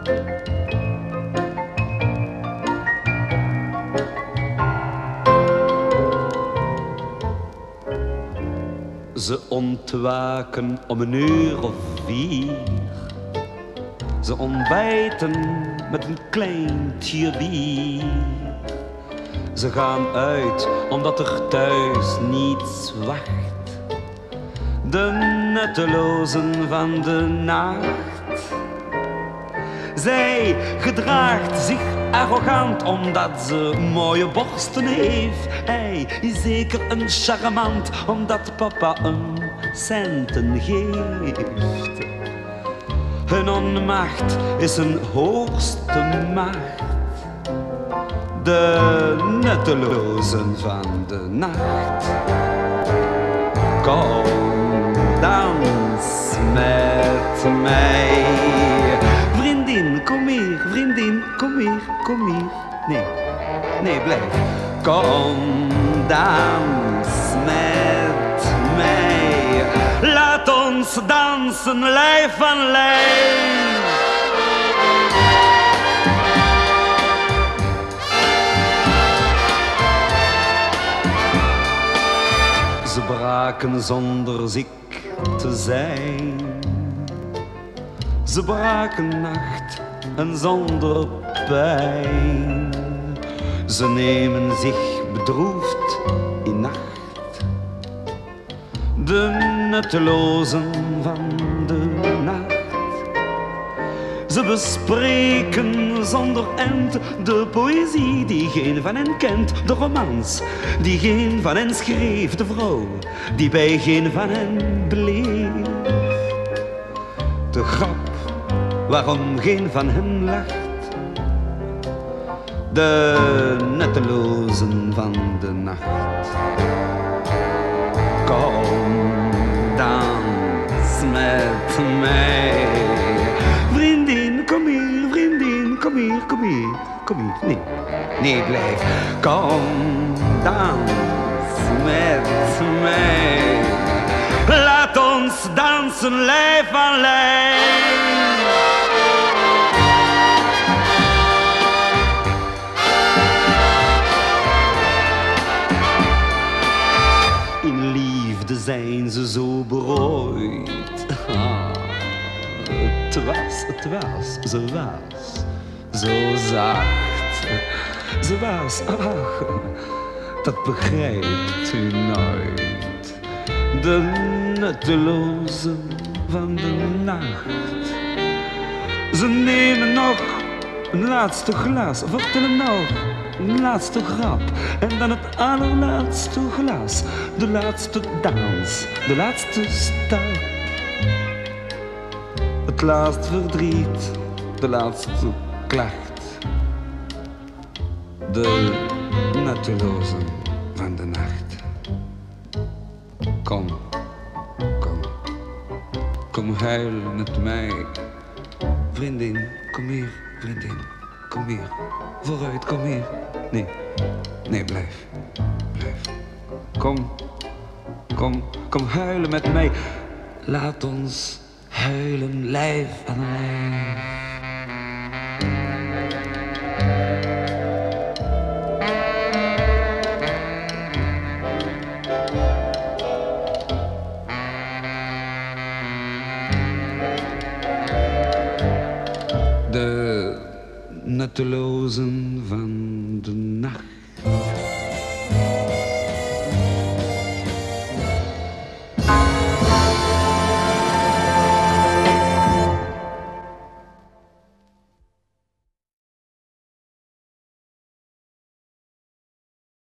Ze ontwaken om 1:04. Ze ontbijten met een kleintje bier. Ze gaan uit omdat er thuis niets wacht. De nuttelozen van de nacht. Zij gedraagt zich arrogant omdat ze mooie borsten heeft. Hij is zeker een charmant omdat papa een centen geeft. Hun onmacht is een hoogste macht. De nuttelozen van de nacht. Kom, dans met mij. Vriendin, kom hier, vriendin, kom hier, kom hier. Nee, nee, blijf. Kom, dans met mij. Laat ons dansen, lijf aan lijf. Ze braken zonder ziek te zijn. Ze braken nacht en zonder pijn. Ze nemen zich bedroefd in nacht. De nuttelozen van de nacht. Ze bespreken zonder end de poëzie die geen van hen kent. De romans die geen van hen schreef. De vrouw die bij geen van hen bleef. De grap waarom geen van hen lacht. De nuttelozen van de nacht. Kom, dans met mij. Vriendin, kom hier, vriendin, kom hier, kom hier, kom hier. Nee, nee, blijf. Kom, dans met mij. Laat ons dansen, lijf aan lijf. In liefde zijn ze zo berooid. Het was, ze was zo zacht. Ze was, ach, dat begrijpt u nooit. De nuttelozen van de nacht. Ze nemen nog een laatste glas, vertellen nog een laatste grap. En dan het allerlaatste glas, de laatste dans, de laatste stap. Het laatste verdriet, de laatste klacht. De nuttelozen van de nacht. Kom, kom, kom huilen met mij. Vriendin, kom hier, vriendin, kom hier. Vooruit, kom hier. Nee, nee, blijf, blijf. Kom, kom, kom huilen met mij. Laat ons huilen, lijf aan lijf. De nuttelozen van de nacht.